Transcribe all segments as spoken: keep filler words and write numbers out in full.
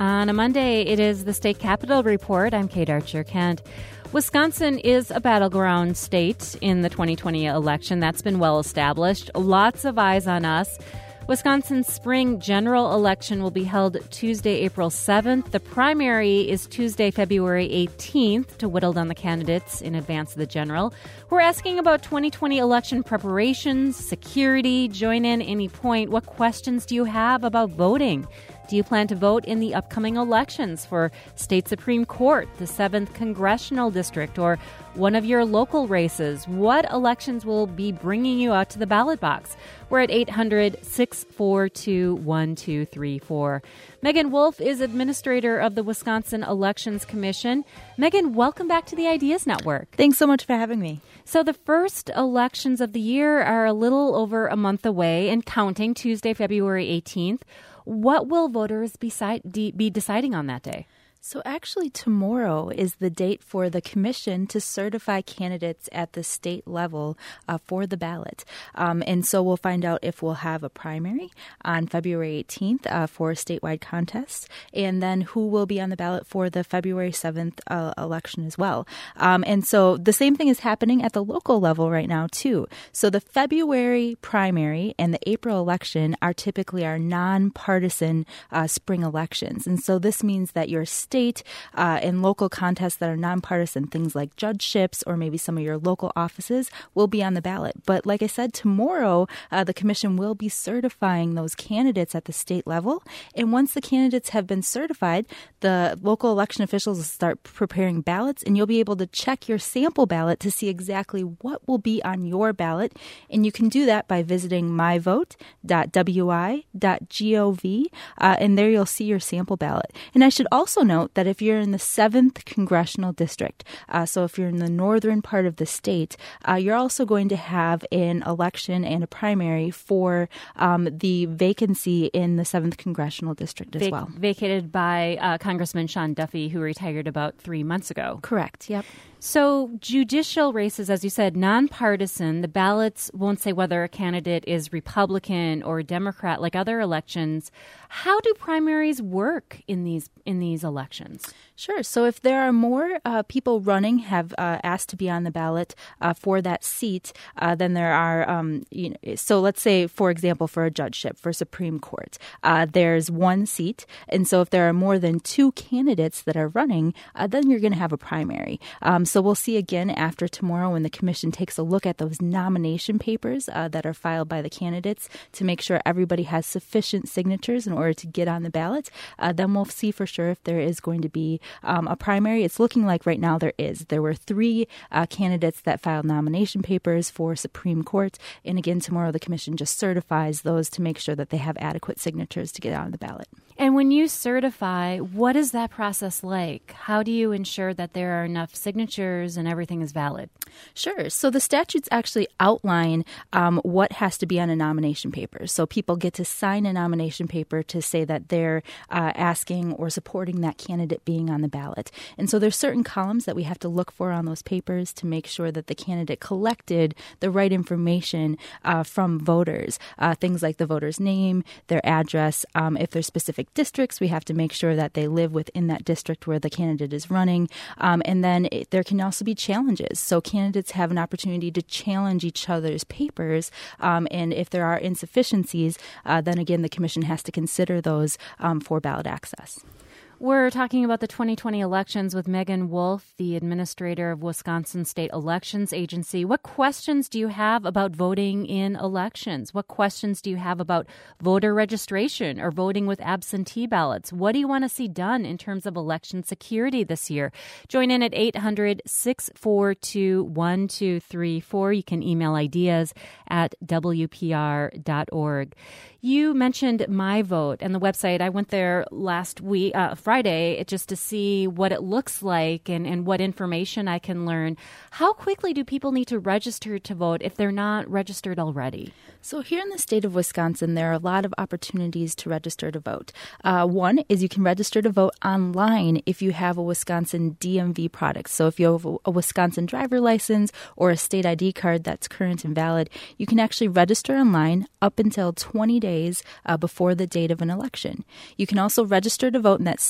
On a Monday, it is the State Capitol Report. I'm Kate Archer-Kent. Wisconsin is a battleground state in the twenty twenty election. That's been well established. Lots of eyes on us. Wisconsin's spring general election will be held Tuesday, April seventh. The primary is Tuesday, February eighteenth, to whittle down the candidates in advance of the general. We're asking about twenty twenty election preparations, security. Join in any point. What questions do you have about voting? Do you plan to vote in the upcoming elections for State Supreme Court, the seventh Congressional District, or one of your local races? What elections will be bringing you out to the ballot box? We're at eight hundred, six four two, one two three four. Megan Wolf is administrator of the Wisconsin Elections Commission. Megan, welcome back to the Ideas Network. Thanks so much for having me. So the first elections of the year are a little over a month away and counting, Tuesday, February eighteenth. What will voters be, be deciding on that day? So actually tomorrow is the date for the commission to certify candidates at the state level uh, for the ballot. Um, and so we'll find out if we'll have a primary on February eighteenth uh, for a statewide contest, and then who will be on the ballot for the February seventh uh, election as well. Um, and so the same thing is happening at the local level right now, too. So the February primary and the April election are typically our nonpartisan uh, spring elections. And so this means that your state uh, and local contests that are nonpartisan, things like judgeships or maybe some of your local offices, will be on the ballot. But like I said, tomorrow uh, the commission will be certifying those candidates at the state level. And once the candidates have been certified, the local election officials will start preparing ballots, and you'll be able to check your sample ballot to see exactly what will be on your ballot. And you can do that by visiting my vote dot w i dot gov, uh, and there you'll see your sample ballot. And I should also note that if you're in the seventh Congressional District, uh, so if you're in the northern part of the state, uh, you're also going to have an election and a primary for um, the vacancy in the seventh Congressional District as Vac- well. Vacated by uh, Congressman Sean Duffy, who retired about three months ago. Correct, yep. So judicial races, as you said, nonpartisan. The ballots won't say whether a candidate is Republican or Democrat like other elections. How do primaries work in these in these elections? Sure. So if there are more uh, people running, have uh, asked to be on the ballot uh, for that seat, uh, then there are, um, you know, so let's say, for example, for a judgeship, for Supreme Court, uh, there's one seat. And so if there are more than two candidates that are running, uh, then you're going to have a primary. Um, so we'll see again after tomorrow when the commission takes a look at those nomination papers uh, that are filed by the candidates to make sure everybody has sufficient signatures in order to get on the ballot. Uh, then we'll see for sure if there is going to be um, a primary. It's looking like right now there is. There were three uh, candidates that filed nomination papers for Supreme Court. And again, tomorrow the commission just certifies those to make sure that they have adequate signatures to get on the ballot. And when you certify, what is that process like? How do you ensure that there are enough signatures and everything is valid? Sure. So the statutes actually outline um, what has to be on a nomination paper. So people get to sign a nomination paper to say that they're uh, asking or supporting that candidate being on the ballot. And so there's certain columns that we have to look for on those papers to make sure that the candidate collected the right information uh, from voters. Uh, things like the voter's name, their address. Um, if there's specific districts, we have to make sure that they live within that district where the candidate is running. Um, and then it, there can also be challenges. So candidates have an opportunity to challenge each other's papers. Um, and if there are insufficiencies, uh, then again, the commission has to consider those um, for ballot access. We're talking about the twenty twenty elections with Megan Wolf, the administrator of Wisconsin State Elections Agency. What questions do you have about voting in elections? What questions do you have about voter registration or voting with absentee ballots? What do you want to see done in terms of election security this year? Join in at eight hundred, six four two, one two three four. You can email ideas at w p r dot org. You mentioned My Vote and the website. I went there last week, uh, Friday, just to see what it looks like and, and what information I can learn. How quickly do people need to register to vote if they're not registered already? So here in the state of Wisconsin, there are a lot of opportunities to register to vote. Uh, one is you can register to vote online if you have a Wisconsin D M V product. So if you have a, a Wisconsin driver license or a state I D card that's current and valid, you can actually register online up until twenty days uh, before the date of an election. You can also register to vote in that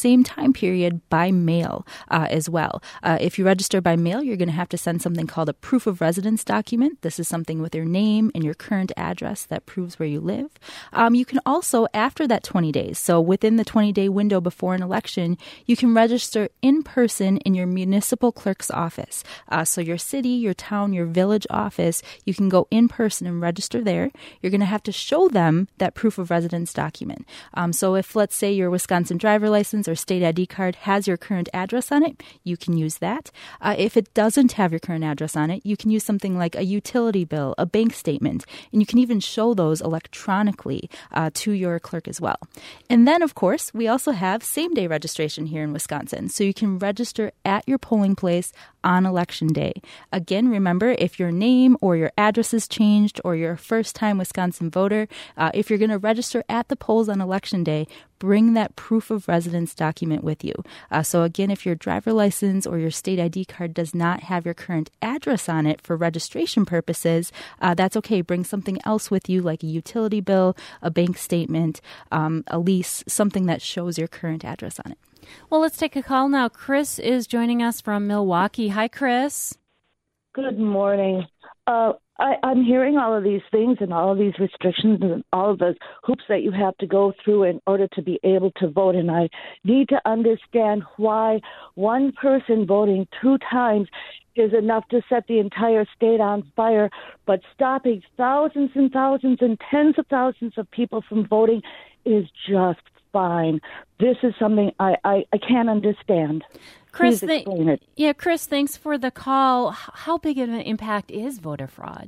same time period by mail uh, as well. Uh, if you register by mail, you're going to have to send something called a proof of residence document. This is something with your name and your current address that proves where you live. Um, you can also, after that twenty days, so within the twenty-day window before an election, you can register in person in your municipal clerk's office. Uh, so your city, your town, your village office, you can go in person and register there. You're going to have to show them that proof of residence document. Um, so if, let's say, your Wisconsin driver license or state I D card has your current address on it, you can use that. Uh, if it doesn't have your current address on it, you can use something like a utility bill, a bank statement, and you can even show those electronically uh, to your clerk as well. And then, of course, we also have same-day registration here in Wisconsin. So you can register at your polling place on election day. Again, remember, if your name or your address is changed or you're a first-time Wisconsin voter, uh, if you're going to register at the polls on election day, bring that proof of residence document with you. Uh, so again, if your driver license or your state I D card does not have your current address on it for registration purposes, uh, that's okay. Bring something else with you, like a utility bill, a bank statement, um, a lease, something that shows your current address on it. Well, let's take a call now. Chris is joining us from Milwaukee. Hi, Chris. Good morning. Uh, I, I'm hearing all of these things and all of these restrictions and all of the hoops that you have to go through in order to be able to vote. And I need to understand why one person voting two times is enough to set the entire state on fire, but stopping thousands and thousands and tens of thousands of people from voting is just fine. This is something I, I, I can't understand. Chris, Please explain th- it. Yeah, Chris, thanks for the call. How big of an impact is voter fraud?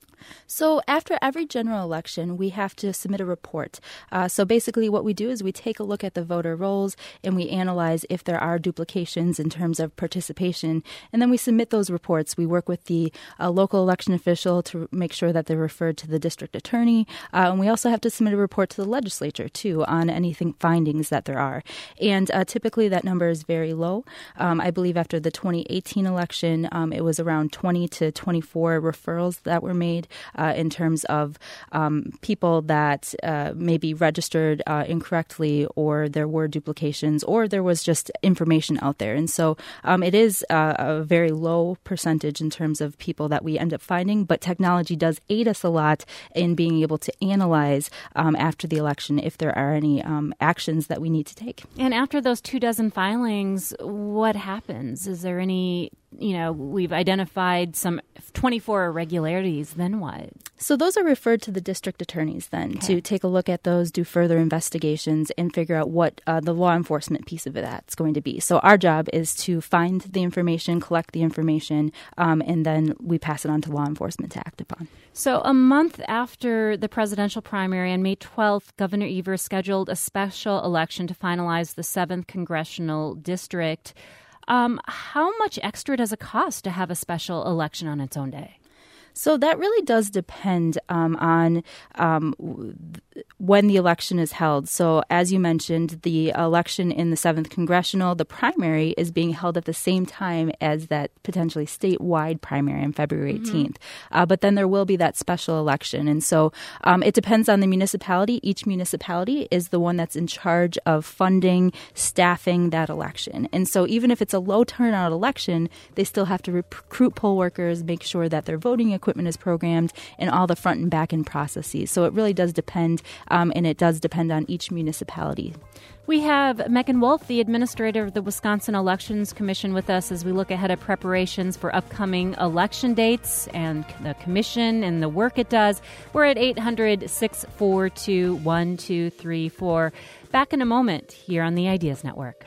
So after every general election, we have to submit a report. Uh, so basically what we do is we take a look at the voter rolls and we analyze if there are duplications in terms of participation. And then we submit those reports. We work with the uh, local election official to make sure that they're referred to the district attorney. Uh, and we also have to submit a report to the legislature, too, on anything findings that there are. And uh, typically that number is very low. Um, I believe after the twenty eighteen election, um, it was around twenty to twenty-four referrals that were made. Uh, in terms of um, people that uh, maybe registered uh, incorrectly, or there were duplications, or there was just information out there. And so um, it is uh, a very low percentage in terms of people that we end up finding, but technology does aid us a lot in being able to analyze um, after the election if there are any um, actions that we need to take. And after those two dozen filings, what happens? Is there any, you know, we've identified some twenty-four irregularities, then what? So those are referred to the district attorneys then okay. to take a look at those, do further investigations, and figure out what uh, the law enforcement piece of that's going to be. So our job is to find the information, collect the information, um, and then we pass it on to law enforcement to act upon. So a month after the presidential primary on May twelfth, Governor Evers scheduled a special election to finalize the seventh congressional district. Um, how much extra does it cost to have a special election on its own day? So that really does depend um, on um, when the election is held. So as you mentioned, the election in the seventh Congressional, the primary is being held at the same time as that potentially statewide primary on February eighteenth. Mm-hmm. Uh, but then there will be that special election. And so um, it depends on the municipality. Each municipality is the one that's in charge of funding, staffing that election. And so even if it's a low turnout election, they still have to recruit poll workers, make sure that their voting equipment equipment is programmed, and all the front and back end processes. So it really does depend, um, and it does depend on each municipality. We have Megan Wolf, the administrator of the Wisconsin Elections Commission, with us as we look ahead at preparations for upcoming election dates and the commission and the work it does. We're at eight hundred, six four two, one two three four. Back in a moment here on the Ideas Network.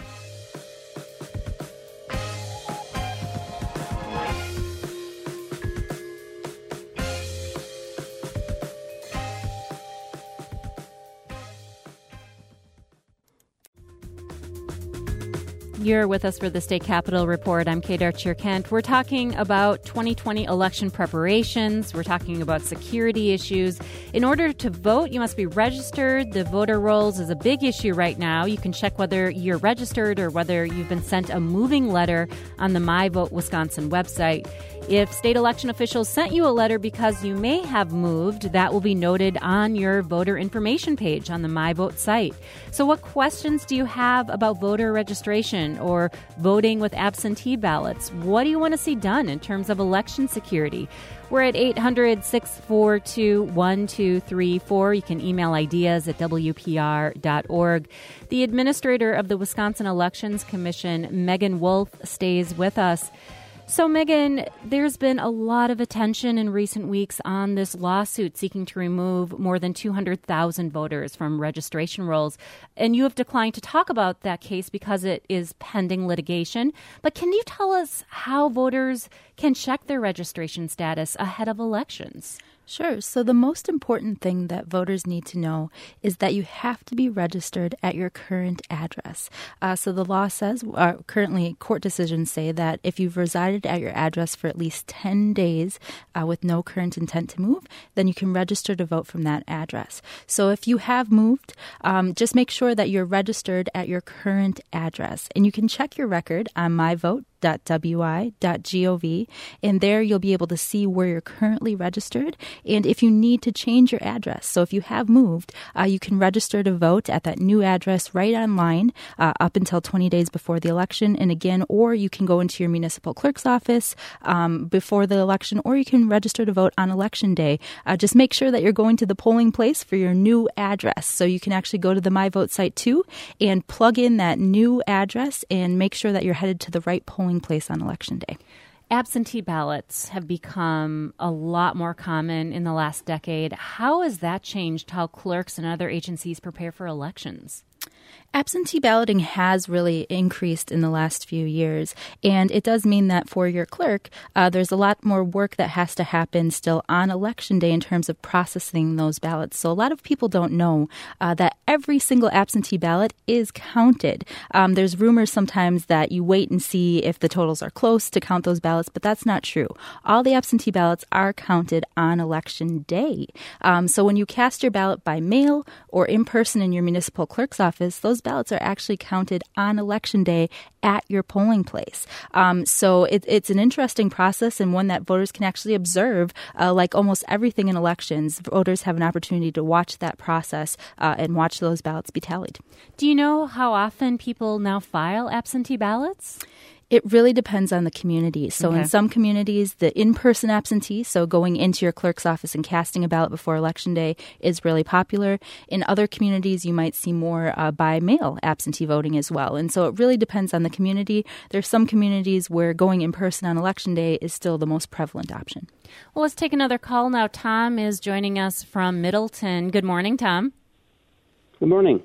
You're with us for the State Capitol Report. I'm Kate Archer-Kent. We're talking about twenty twenty election preparations. We're talking about security issues. In order to vote, you must be registered. The voter rolls is a big issue right now. You can check whether you're registered or whether you've been sent a moving letter on the My Vote Wisconsin website. If state election officials sent you a letter because you may have moved, that will be noted on your voter information page on the MyVote site. So what questions do you have about voter registration or voting with absentee ballots? What do you want to see done in terms of election security? We're at eight hundred, six four two, one two three four. You can email ideas at W P R dot org. The administrator of the Wisconsin Elections Commission, Megan Wolf, stays with us. So, Megan, there's been a lot of attention in recent weeks on this lawsuit seeking to remove more than two hundred thousand voters from registration rolls. And you have declined to talk about that case because it is pending litigation. But can you tell us how voters can check their registration status ahead of elections? Sure. So the most important thing that voters need to know is that you have to be registered at your current address. Uh, so the law says, uh, currently court decisions say that if you've resided at your address for at least ten days uh, with no current intent to move, then you can register to vote from that address. So if you have moved, um, just make sure that you're registered at your current address. And you can check your record on my vote dot w i dot gov, and there you'll be able to see where you're currently registered and if you need to change your address. So if you have moved, uh, you can register to vote at that new address right online uh, up until twenty days before the election. And again, or you can go into your municipal clerk's office um, before the election, or you can register to vote on election day. Uh, just make sure that you're going to the polling place for your new address. So you can actually go to the MyVote site too and plug in that new address and make sure that you're headed to the right polling place on election day. Absentee ballots have become a lot more common in the last decade. How has that changed how clerks and other agencies prepare for elections? Absentee balloting has really increased in the last few years, and it does mean that for your clerk, uh, there's a lot more work that has to happen still on election day in terms of processing those ballots. So a lot of people don't know uh, that every single absentee ballot is counted. Um, there's rumors sometimes that you wait and see if the totals are close to count those ballots, but that's not true. All the absentee ballots are counted on election day. Um, so when you cast your ballot by mail or in person in your municipal clerk's office, those ballots are actually counted on election day at your polling place. Um, so it, it's an interesting process and one that voters can actually observe. Uh, like almost everything in elections, voters have an opportunity to watch that process uh, and watch those ballots be tallied. Do you know how often people now file absentee ballots? It really depends on the community. So okay. In some communities, the in-person absentee, so going into your clerk's office and casting a ballot before Election Day, is really popular. In other communities, you might see more uh, by-mail absentee voting as well. And so it really depends on the community. There's some communities where going in person on Election Day is still the most prevalent option. Well, let's take another call now. Tom is joining us from Middleton. Good morning, Tom. Good morning.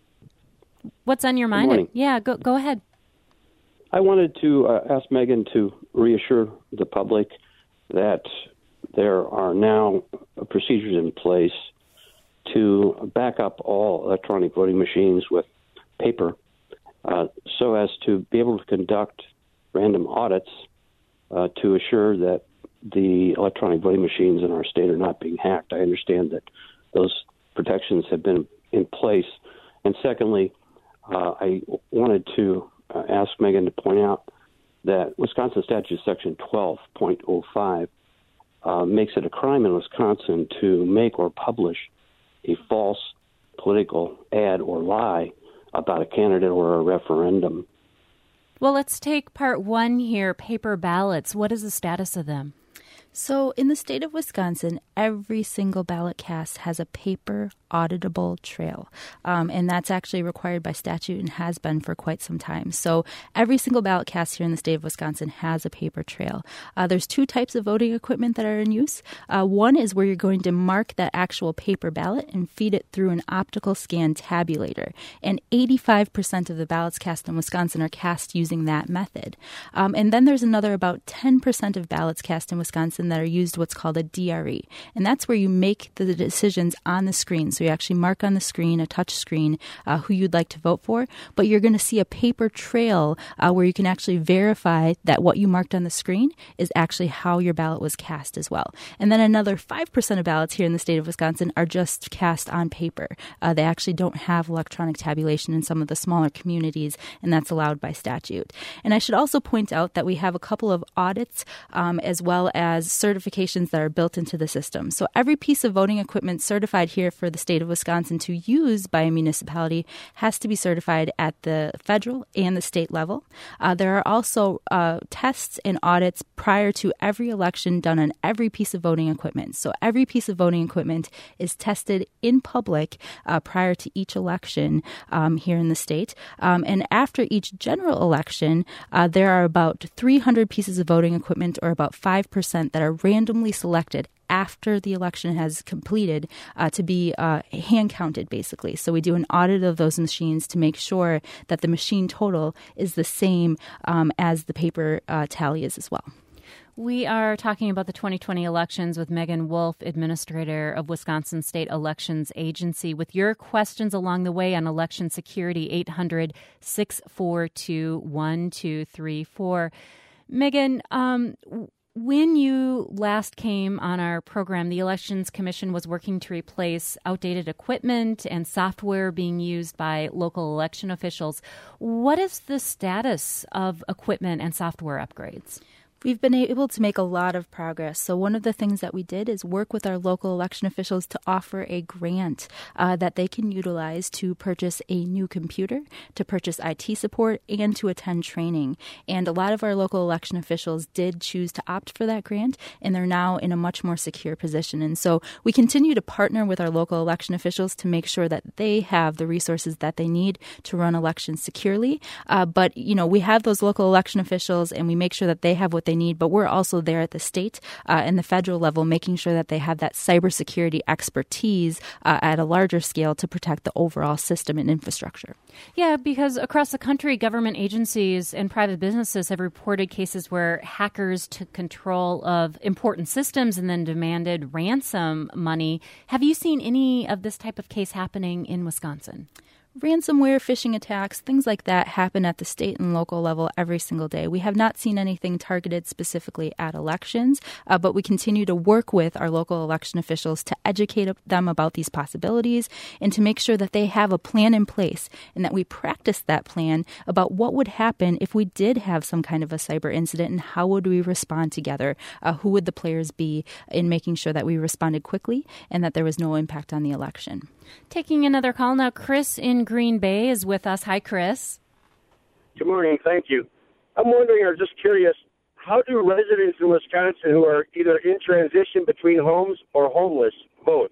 What's on your mind? Good morning. Yeah, go go ahead. I wanted to uh, ask Megan to reassure the public that there are now procedures in place to back up all electronic voting machines with paper uh, so as to be able to conduct random audits uh, to assure that the electronic voting machines in our state are not being hacked. I understand that those protections have been in place. And secondly, uh, I wanted to Uh, ask Megan to point out that Wisconsin Statute Section twelve point oh five uh, makes it a crime in Wisconsin to make or publish a false political ad or lie about a candidate or a referendum. Well, let's take part one here, paper ballots. What is the status of them? So in the state of Wisconsin, every single ballot cast has a paper auditable trail. Um, and that's actually required by statute and has been for quite some time. So every single ballot cast here in the state of Wisconsin has a paper trail. Uh, there's two types of voting equipment that are in use. Uh, one is where you're going to mark that actual paper ballot and feed it through an optical scan tabulator. And eighty-five percent of the ballots cast in Wisconsin are cast using that method. Um, and then there's another about ten percent of ballots cast in Wisconsin Wisconsin that are used what's called a D R E. And that's where you make the decisions on the screen. So you actually mark on the screen, a touch screen, uh, who you'd like to vote for. But you're going to see a paper trail uh, where you can actually verify that what you marked on the screen is actually how your ballot was cast as well. And then another five percent of ballots here in the state of Wisconsin are just cast on paper. Uh, they actually don't have electronic tabulation in some of the smaller communities, and that's allowed by statute. And I should also point out that we have a couple of audits um, as well as certifications that are built into the system. So every piece of voting equipment certified here for the state of Wisconsin to use by a municipality has to be certified at the federal and the state level. Uh, there are also uh, tests and audits prior to every election done on every piece of voting equipment. So every piece of voting equipment is tested in public uh, prior to each election um, here in the state. Um, and after each general election, uh, there are about three hundred pieces of voting equipment, or about five percent, that are randomly selected after the election has completed uh, to be uh, hand counted, basically. So we do an audit of those machines to make sure that the machine total is the same um, as the paper uh, tally is as well. We are talking about the twenty twenty elections with Megan Wolf, Administrator of Wisconsin State Elections Agency. With your questions along the way on election security, eight hundred, six four two, one two three four. Megan, um, when you last came on our program, the Elections Commission was working to replace outdated equipment and software being used by local election officials. What is the status of equipment and software upgrades? We've been able to make a lot of progress. So one of the things that we did is work with our local election officials to offer a grant uh, that they can utilize to purchase a new computer, to purchase I T support, and to attend training. And a lot of our local election officials did choose to opt for that grant, and they're now in a much more secure position. And so we continue to partner with our local election officials to make sure that they have the resources that they need to run elections securely. Uh, but, you know, we have those local election officials, and we make sure that they have what they need, but we're also there at the state uh, and the federal level, making sure that they have that cybersecurity expertise uh, at a larger scale to protect the overall system and infrastructure. Yeah, because across the country, government agencies and private businesses have reported cases where hackers took control of important systems and then demanded ransom money. Have you seen any of this type of case happening in Wisconsin? Ransomware, phishing attacks, things like that happen at the state and local level every single day. We have not seen anything targeted specifically at elections, uh, but we continue to work with our local election officials to educate them about these possibilities and to make sure that they have a plan in place and that we practice that plan about what would happen if we did have some kind of a cyber incident and how would we respond together. Uh, who would the players be in making sure that we responded quickly and that there was no impact on the election. Taking another call now, Chris in Green Bay is with us. Hi, Chris. Good morning. Thank you. I'm wondering, or just curious, how do residents in Wisconsin who are either in transition between homes or homeless vote?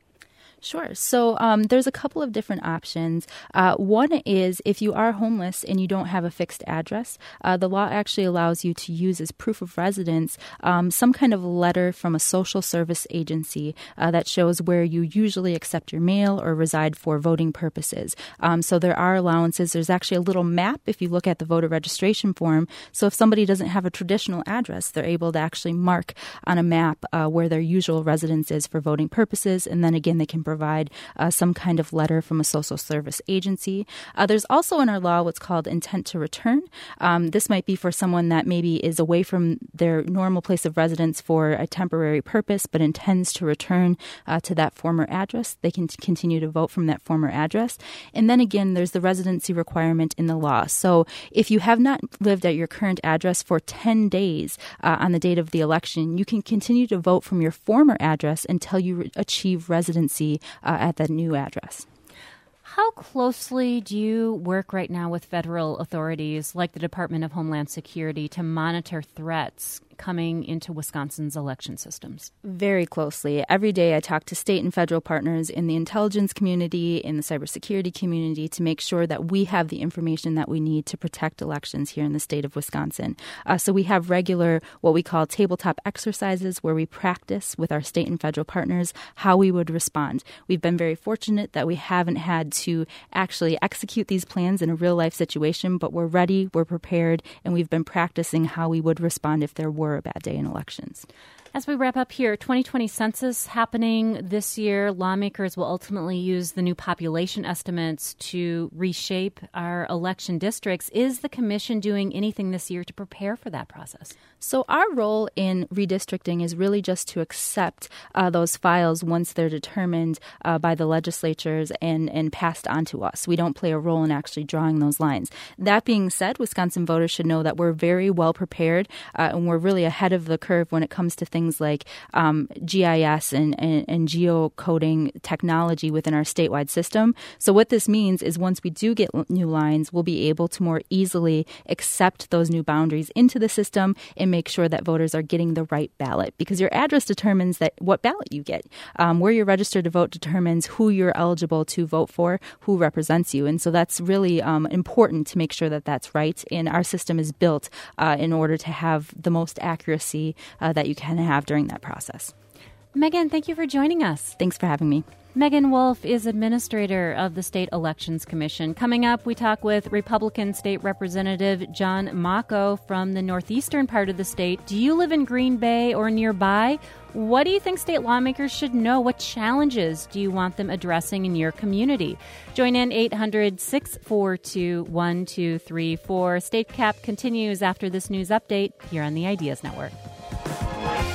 Sure. So um, there's a couple of different options. Uh, one is if you are homeless and you don't have a fixed address, uh, the law actually allows you to use as proof of residence um, some kind of letter from a social service agency uh, that shows where you usually accept your mail or reside for voting purposes. Um, so there are allowances. There's actually a little map if you look at the voter registration form. So if somebody doesn't have a traditional address, they're able to actually mark on a map uh, where their usual residence is for voting purposes. And then again, they can provide provide uh, some kind of letter from a social service agency. Uh, there's also in our law what's called intent to return. Um, this might be for someone that maybe is away from their normal place of residence for a temporary purpose, but intends to return uh, to that former address. They can continue to vote from that former address. And then again, there's the residency requirement in the law. So if you have not lived at your current address for ten days uh, on the date of the election, you can continue to vote from your former address until you re- achieve residency uh, at that new address. How closely do you work right now with federal authorities like the Department of Homeland Security to monitor threats coming into Wisconsin's election systems? Very closely. Every day I talk to state and federal partners in the intelligence community, in the cybersecurity community, to make sure that we have the information that we need to protect elections here in the state of Wisconsin. Uh, so we have regular, what we call tabletop exercises, where we practice with our state and federal partners how we would respond. We've been very fortunate that we haven't had to actually execute these plans in a real-life situation, but we're ready, we're prepared, and we've been practicing how we would respond if there were a bad day in elections. As we wrap up here, twenty twenty census happening this year. Lawmakers will ultimately use the new population estimates to reshape our election districts. Is the commission doing anything this year to prepare for that process? So our role in redistricting is really just to accept uh, those files once they're determined uh, by the legislatures and, and passed on to us. We don't play a role in actually drawing those lines. That being said, Wisconsin voters should know that we're very well prepared uh, and we're really ahead of the curve when it comes to things like um, G I S and, and, and geocoding technology within our statewide system. So what this means is once we do get new lines, we'll be able to more easily accept those new boundaries into the system and make sure that voters are getting the right ballot, because your address determines that what ballot you get. Um, where you're registered to vote determines who you're eligible to vote for, who represents you. And so that's really um, important to make sure that that's right. And our system is built uh, in order to have the most accuracy uh, that you can have during that process. Megan, thank you for joining us. Thanks for having me. Megan Wolf is administrator of the State Elections Commission. Coming up, we talk with Republican State Representative John Mocco from the northeastern part of the state. Do you live in Green Bay or nearby? What do you think state lawmakers should know? What challenges do you want them addressing in your community? Join in eight hundred, six four two, one two three four. State Cap continues after this news update here on the Ideas Network.